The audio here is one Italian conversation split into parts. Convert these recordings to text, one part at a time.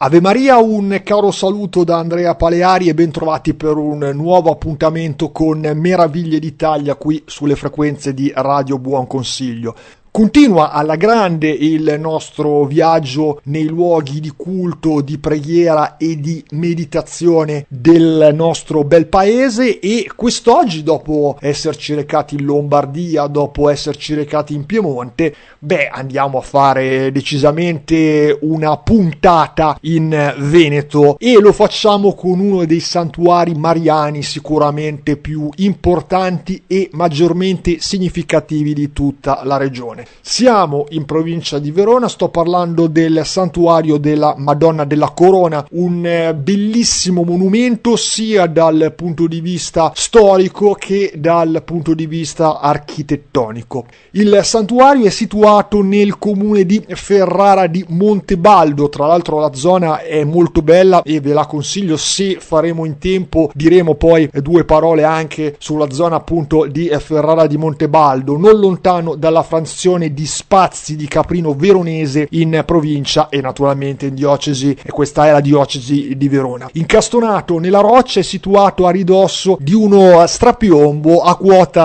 Ave Maria, un caro saluto da Andrea Paleari e bentrovati per un nuovo appuntamento con Meraviglie d'Italia qui sulle frequenze di Radio Buon Consiglio. Continua alla grande il nostro viaggio nei luoghi di culto, di preghiera e di meditazione del nostro bel paese, e quest'oggi, dopo esserci recati in Lombardia, dopo esserci recati in Piemonte, andiamo a fare decisamente una puntata in Veneto, e lo facciamo con uno dei santuari mariani sicuramente più importanti e maggiormente significativi di tutta la regione. Siamo in provincia di Verona, sto parlando del santuario della Madonna della Corona, un bellissimo monumento sia dal punto di vista storico che dal punto di vista architettonico. Il santuario è situato nel comune di Ferrara di Montebaldo, tra l'altro la zona è molto bella e ve la consiglio. Se faremo in tempo diremo poi due parole anche sulla zona appunto di Ferrara di Montebaldo, non lontano dalla frazione di Spazzi di Caprino Veronese in provincia e naturalmente in diocesi, e questa è la diocesi di Verona. Incastonato nella roccia, è situato a ridosso di uno strapiombo a quota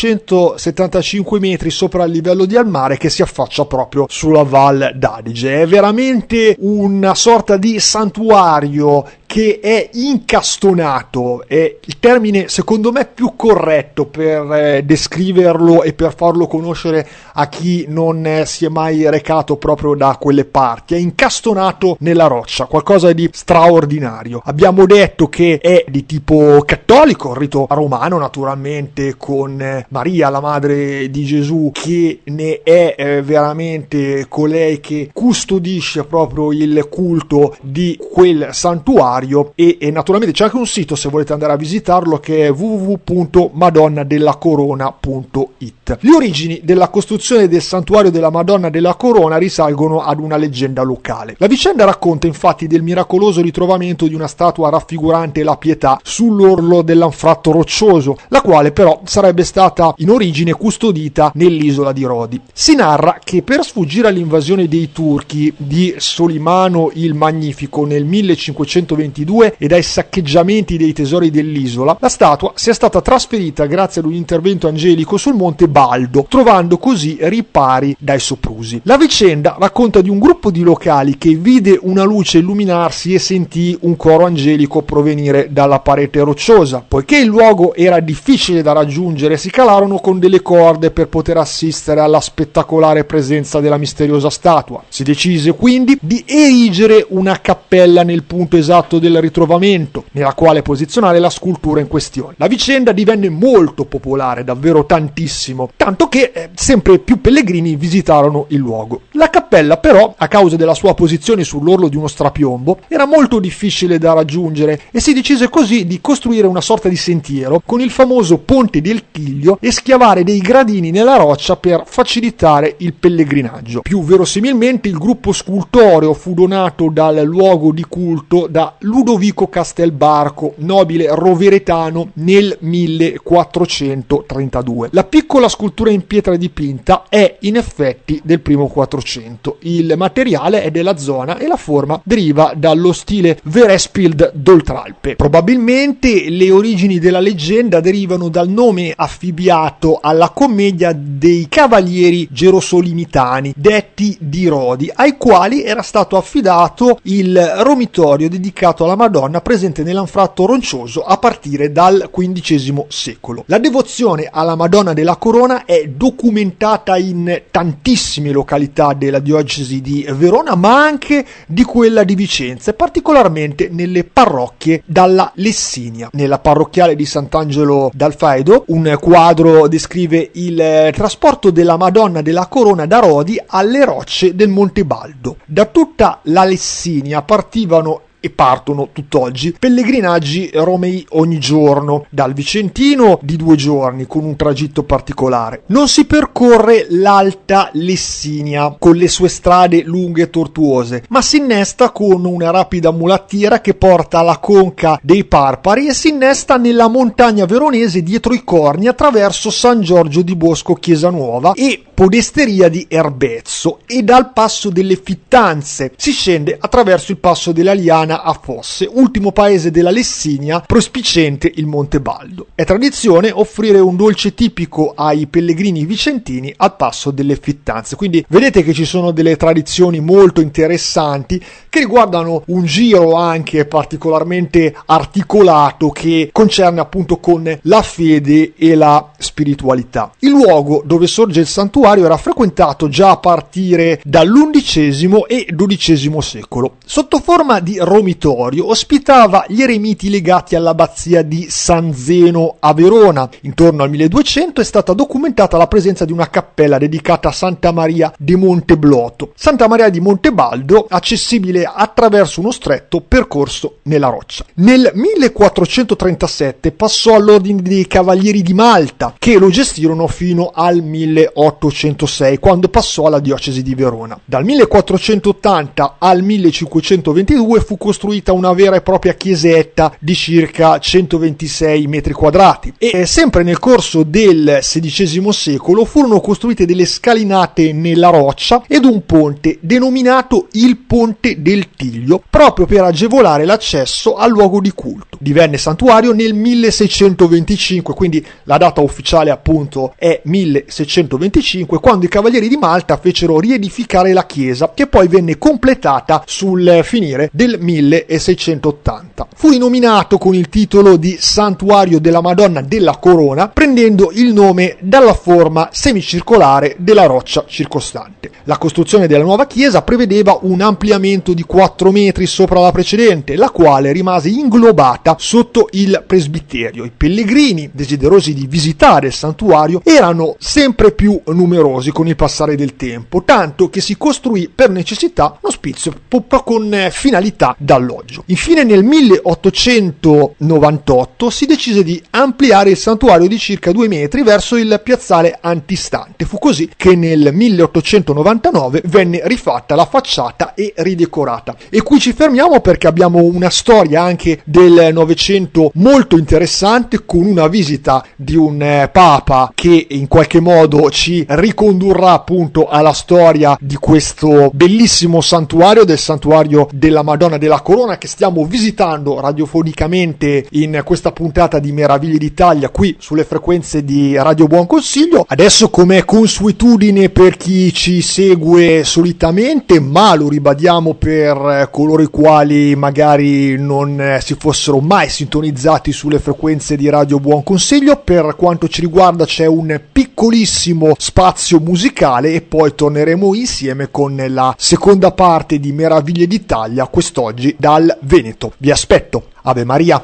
775 metri sopra il livello del mare, che si affaccia proprio sulla Val d'Adige. È veramente una sorta di santuario che è incastonato, è il termine secondo me più corretto per descriverlo e per farlo conoscere a chi non si è mai recato proprio da quelle parti. È incastonato nella roccia, qualcosa di straordinario. Abbiamo detto che è di tipo cattolico, rito romano naturalmente, con Maria la madre di Gesù che ne è veramente colei che custodisce proprio il culto di quel santuario, e naturalmente c'è anche un sito se volete andare a visitarlo, che è www.madonnadellacorona.it. Le origini della costruzione del santuario della Madonna della Corona risalgono ad una leggenda locale. La vicenda racconta infatti del miracoloso ritrovamento di una statua raffigurante la Pietà sull'orlo dell'anfratto roccioso, la quale però sarebbe stata in origine custodita nell'isola di Rodi. Si narra che per sfuggire all'invasione dei turchi di Solimano il Magnifico nel 1522 e dai saccheggiamenti dei tesori dell'isola, la statua sia stata trasferita grazie ad un intervento angelico sul monte Baldo, trovando così ripari dai soprusi. La vicenda racconta di un gruppo di locali che vide una luce illuminarsi e sentì un coro angelico provenire dalla parete rocciosa. Poiché il luogo era difficile da raggiungere, si calarono con delle corde per poter assistere alla spettacolare presenza della misteriosa statua. Si decise quindi di erigere una cappella nel punto esatto del ritrovamento, nella quale posizionare la scultura in questione. La vicenda divenne molto popolare, davvero tantissimo, tanto che sempre più pellegrini visitarono il luogo. La cappella però, a causa della sua posizione sull'orlo di uno strapiombo, era molto difficile da raggiungere, e si decise così di costruire una sorta di sentiero con il famoso ponte del Chiglio e schiavare dei gradini nella roccia per facilitare il pellegrinaggio. Più verosimilmente il gruppo scultoreo fu donato dal luogo di culto da Ludovico Castelbarco, nobile roveretano, nel 1432. La piccola scultura in pietra dipinta è in effetti del primo 400. Il materiale è della zona e la forma deriva dallo stile Verespild d'Oltralpe. Probabilmente le origini della leggenda derivano dal nome affibbiato alla commedia dei cavalieri gerosolimitani, detti di Rodi, ai quali era stato affidato il romitorio dedicato alla Madonna presente nell'anfratto roccioso a partire dal XV secolo. La devozione alla Madonna della Corona è documentata in tantissime località della diocesi di Verona, ma anche di quella di Vicenza, e particolarmente nelle parrocchie dalla Lessinia. Nella parrocchiale di Sant'Angelo d'Alfedo un quadro descrive il trasporto della Madonna della Corona da Rodi alle rocce del Monte Baldo. Da tutta la Lessinia partivano e partono tutt'oggi pellegrinaggi romei ogni giorno dal Vicentino di 2 giorni con un tragitto particolare. Non si percorre l'Alta Lessinia con le sue strade lunghe e tortuose, ma si innesta con una rapida mulattiera che porta alla conca dei Parpari e si innesta nella montagna veronese dietro i Corni attraverso San Giorgio di Bosco Chiesa Nuova e Podesteria di Erbezzo, e dal Passo delle Fittanze si scende attraverso il Passo della Liana a Fosse, ultimo paese della Lessinia prospiciente il Monte Baldo. È tradizione offrire un dolce tipico ai pellegrini vicentini al Passo delle Fittanze, quindi vedete che ci sono delle tradizioni molto interessanti che riguardano un giro anche particolarmente articolato che concerne appunto con la fede e la spiritualità. Il luogo dove sorge il santuario era frequentato già a partire dall'XI e XII secolo. Sotto forma di romitorio ospitava gli eremiti legati all'abbazia di San Zeno a Verona. Intorno al 1200 è stata documentata la presenza di una cappella dedicata a Santa Maria di Montebloto, Santa Maria di Montebaldo, accessibile attraverso uno stretto percorso nella roccia. Nel 1437 passò all'Ordine dei Cavalieri di Malta, che lo gestirono fino al 1806, quando passò alla diocesi di Verona. Dal 1480 al 1522 fu costruita una vera e propria chiesetta di circa 126 metri quadrati e sempre nel corso del XVI secolo furono costruite delle scalinate nella roccia ed un ponte denominato il Ponte del Tiglio, proprio per agevolare l'accesso al luogo di culto. Divenne santuario nel 1625, quindi la data ufficiale appunto è 1625, quando i Cavalieri di Malta fecero riedificare la chiesa, che poi venne completata sul finire del 1680. Fu rinominato con il titolo di Santuario della Madonna della Corona, prendendo il nome dalla forma semicircolare della roccia circostante. La costruzione della nuova chiesa prevedeva un ampliamento di 4 metri sopra la precedente, la quale rimase inglobata sotto il presbiterio. I pellegrini, desiderosi di visitare il santuario, erano sempre più numerosi con il passare del tempo, tanto che si costruì per necessità un ospizio con finalità d'alloggio. Infine nel 1898 si decise di ampliare il santuario di circa 2 metri verso il piazzale antistante. Fu così che nel 1899 venne rifatta la facciata e ridecorata. E qui ci fermiamo perché abbiamo una storia anche del Novecento molto interessante, con una visita di un papa che in qualche modo ci ricondurrà appunto alla storia di questo bellissimo santuario, del santuario della Madonna della Corona, che stiamo visitando radiofonicamente in questa puntata di Meraviglie d'Italia qui sulle frequenze di Radio Buon Consiglio. Adesso, come consuetudine per chi ci segue solitamente, ma lo ribadiamo per coloro i quali magari non si fossero mai sintonizzati sulle frequenze di Radio Buon Consiglio, per quanto ci riguarda c'è un piccolissimo spazio musicale e poi torneremo insieme con la seconda parte di Meraviglie d'Italia, quest'oggi dal Veneto. Vi aspetto. Ave Maria.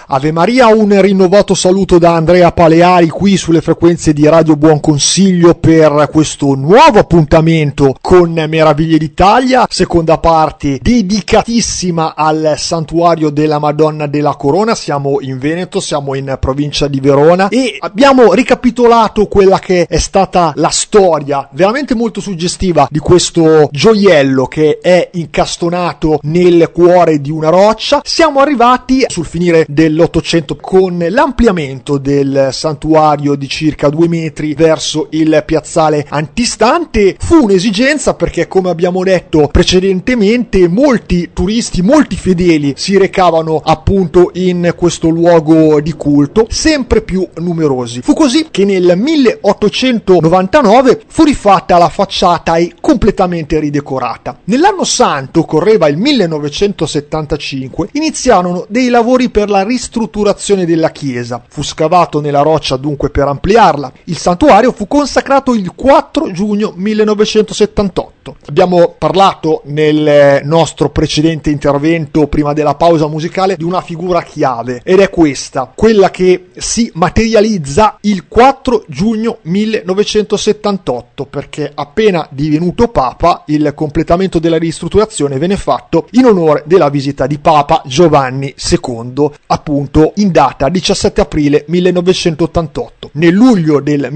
Ave Maria, un rinnovato saluto da Andrea Paleari qui sulle frequenze di Radio Buon Consiglio per questo nuovo appuntamento con Meraviglie d'Italia, seconda parte dedicatissima al santuario della Madonna della Corona. Siamo in Veneto, siamo in provincia di Verona e abbiamo ricapitolato quella che è stata la storia veramente molto suggestiva di questo gioiello che è incastonato nel cuore di una roccia. Siamo arrivati sul finire dell'Ottocento con l'ampliamento del santuario di circa 2 metri verso il piazzale antistante. Fu un'esigenza perché, come abbiamo detto precedentemente, molti turisti, molti fedeli si recavano appunto in questo luogo di culto, sempre più numerosi. Fu così che nel 1899 fu rifatta la facciata e completamente ridecorata. Nell'anno santo, correva il 1975, iniziarono dei lavori per la ristrutturazione della chiesa. Fu scavato nella roccia dunque per ampliarla. Il santuario fu consacrato il 4 giugno 1978. Abbiamo parlato nel nostro precedente intervento, prima della pausa musicale, di una figura chiave, ed è questa, quella che si materializza il 4 giugno 1978, perché appena divenuto Papa il completamento della ristrutturazione venne fatto in onore della visita di Papa Giovanni II, appunto in data 17 aprile 1988. Nel luglio del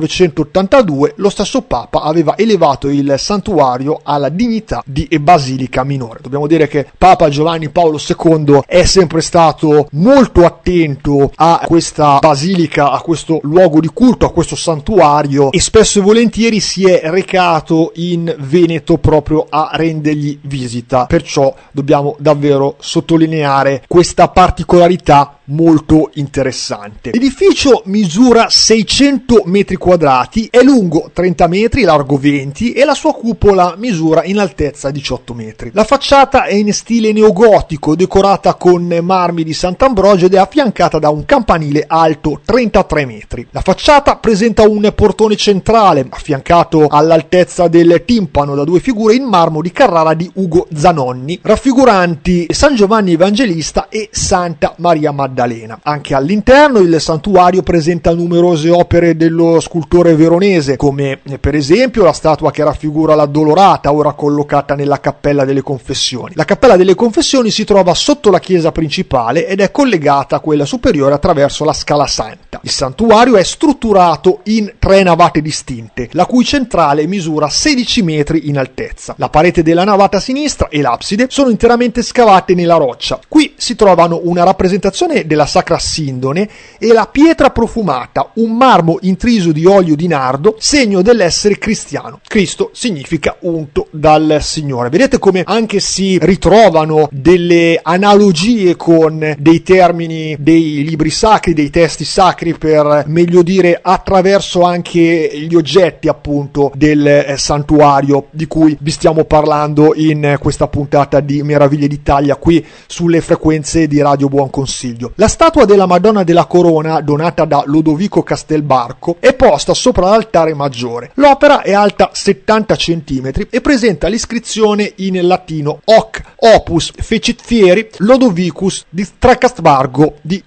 1982 lo stesso Papa aveva elevato il santuario alla dignità di basilica minore. Dobbiamo dire che Papa Giovanni Paolo II è sempre stato molto attento a questa basilica, a questo luogo di culto, a questo santuario, e spesso e volentieri si è recato in Veneto proprio a rendergli visita. Perciò dobbiamo davvero sottolineare questa particolarità molto interessante. L'edificio misura 600 metri quadrati, è lungo 30 metri, largo 20 e la sua cupola misura in altezza 18 metri. La facciata è in stile neogotico, decorata con marmi di Sant'Ambrogio ed è affiancata da un campanile alto 33 metri. La facciata presenta un portone centrale affiancato all'altezza del timpano da 2 figure in marmo di Carrara di Ugo Zanonni, raffiguranti San Giovanni Evangelista e Santa Maria Maddalena. Anche all'interno il santuario presenta numerose opere dello scultore veronese, come per esempio la statua che raffigura l'Addolorata, ora collocata nella Cappella delle Confessioni. La Cappella delle Confessioni si trova sotto la chiesa principale ed è collegata a quella superiore attraverso la Scala Santa. Il santuario è strutturato in 3 navate distinte, la cui centrale misura 16 metri in altezza. La parete della navata sinistra e l'abside sono interamente scavate nella roccia. Qui si trovano una rappresentazione della Sacra Sindone e la pietra profumata, un marmo intriso di olio di nardo, segno dell'essere cristiano. Cristo significa unto dal Signore. Vedete come anche si ritrovano delle analogie con dei termini dei libri sacri, dei testi sacri, per meglio dire attraverso anche gli oggetti appunto del santuario di cui vi stiamo parlando in questa puntata di Meraviglie d'Italia qui sulle frequenze di Radio Buon Consiglio. La statua della Madonna della Corona, donata da Lodovico Castelbarco, è posta sopra l'altare maggiore. L'opera è alta 70 cm e presenta l'iscrizione in latino Hoc opus fecit fieri Lodovicus di Tracastbargo di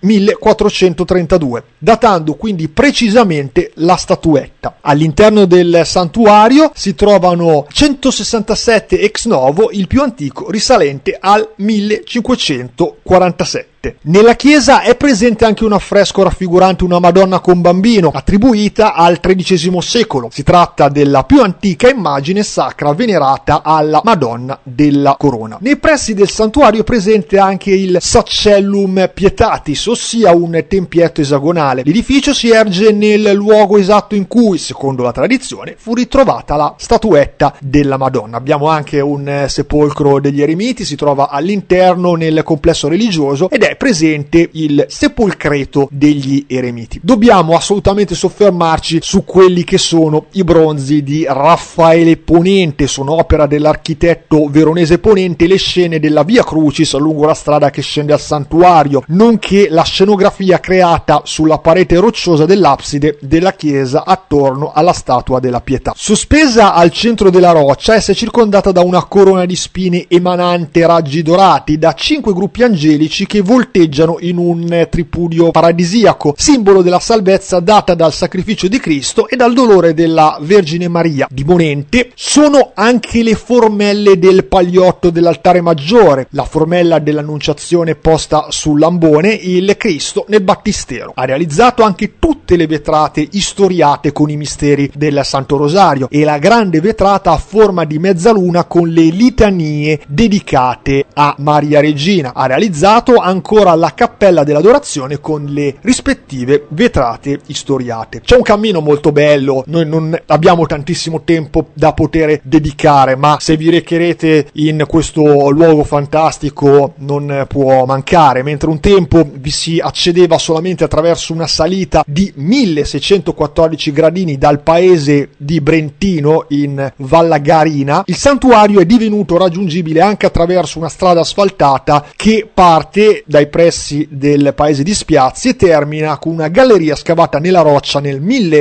1432, datando quindi precisamente la statuetta. All'interno del santuario si trovano 167 ex novo, il più antico risalente al 1547. Nella chiesa è presente anche un affresco raffigurante una Madonna con bambino, attribuita al XIII secolo. Si tratta della più antica immagine sacra venerata alla Madonna della Corona. Nei pressi del santuario è presente anche il Saccellum Pietatis, ossia un tempietto esagonale. L'edificio si erge nel luogo esatto in cui, secondo la tradizione, fu ritrovata la statuetta della Madonna. Abbiamo anche un sepolcro degli eremiti, si trova all'interno nel complesso religioso ed è presente il sepolcreto degli eremiti. Dobbiamo assolutamente soffermarci su quelli che sono i bronzi di Raffaele Ponente. Sono opera dell'architetto veronese Ponente le scene della Via Crucis lungo la strada che scende al santuario, nonché la scenografia creata sulla parete rocciosa dell'abside della chiesa attorno alla statua della Pietà. Sospesa al centro della roccia, essa è circondata da una corona di spine emanante raggi dorati da 5 gruppi angelici che volteggiano volteggiano in un tripudio paradisiaco, simbolo della salvezza data dal sacrificio di Cristo e dal dolore della Vergine Maria. Di monente sono anche le formelle del pagliotto dell'altare maggiore, la formella dell'Annunciazione posta sul lambone, il Cristo nel battistero. Ha realizzato anche tutte le vetrate istoriate con i misteri del Santo Rosario e la grande vetrata a forma di mezzaluna con le litanie dedicate a Maria Regina. Ha realizzato ancora la cappella dell'adorazione con le rispettive vetrate istoriate. C'è un cammino molto bello, noi non abbiamo tantissimo tempo da poter dedicare, ma se vi recherete in questo luogo fantastico non può mancare. Mentre un tempo vi si accedeva solamente attraverso una salita di 1614 gradini dal paese di Brentino in Vallagarina, il santuario è divenuto raggiungibile anche attraverso una strada asfaltata che parte dai pressi del paese di Spiazzi e termina con una galleria scavata nella roccia nel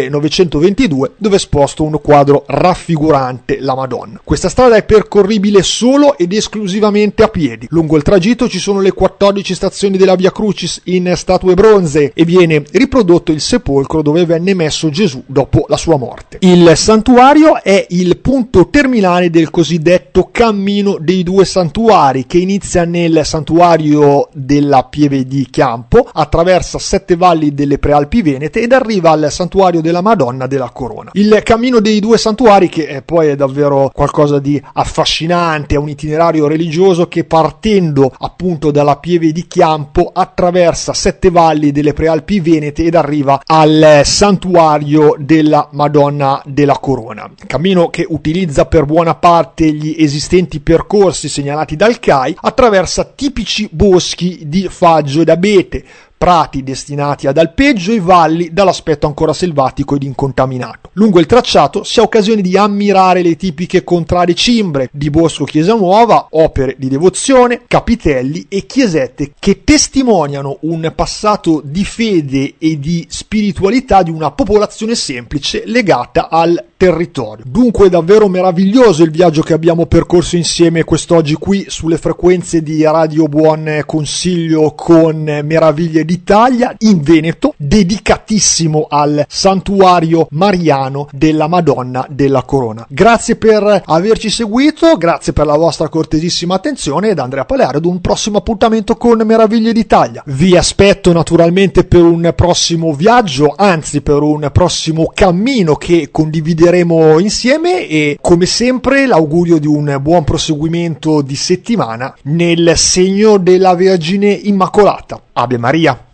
1922 dove è esposto un quadro raffigurante la Madonna. Questa strada è percorribile solo ed esclusivamente a piedi. Lungo il tragitto ci sono le 14 stazioni della Via Crucis in statue bronzee e viene riprodotto il sepolcro dove venne messo Gesù dopo la sua morte. Il santuario è il punto terminale del cosiddetto Cammino dei Due Santuari, che inizia nel santuario della Pieve di Chiampo, attraversa 7 valli delle Prealpi Venete ed arriva al santuario della Madonna della Corona. Il Cammino dei Due Santuari, che poi è davvero qualcosa di affascinante, è un itinerario religioso che partendo appunto dalla Pieve di Chiampo attraversa 7 valli delle Prealpi Venete ed arriva al santuario della Madonna della Corona. Cammino che utilizza per buona parte gli esistenti percorsi segnalati dal CAI, attraversa tipici boschi di faggio ed abete, prati destinati ad alpeggio e valli dall'aspetto ancora selvatico ed incontaminato. Lungo il tracciato si ha occasione di ammirare le tipiche contrade cimbre di Bosco Chiesa Nuova, opere di devozione, capitelli e chiesette che testimoniano un passato di fede e di spiritualità di una popolazione semplice legata al territorio. Dunque davvero meraviglioso il viaggio che abbiamo percorso insieme quest'oggi qui sulle frequenze di Radio Buon Consiglio con Meraviglie d'Italia in Veneto, dedicatissimo al santuario mariano della Madonna della Corona. Grazie per averci seguito, grazie per la vostra cortesissima attenzione ed Andrea Paleari ad un prossimo appuntamento con Meraviglie d'Italia. Vi aspetto naturalmente per un prossimo viaggio, anzi per un prossimo cammino che condivideremo insieme e come sempre l'augurio di un buon proseguimento di settimana nel segno della Vergine Immacolata. Ave Maria.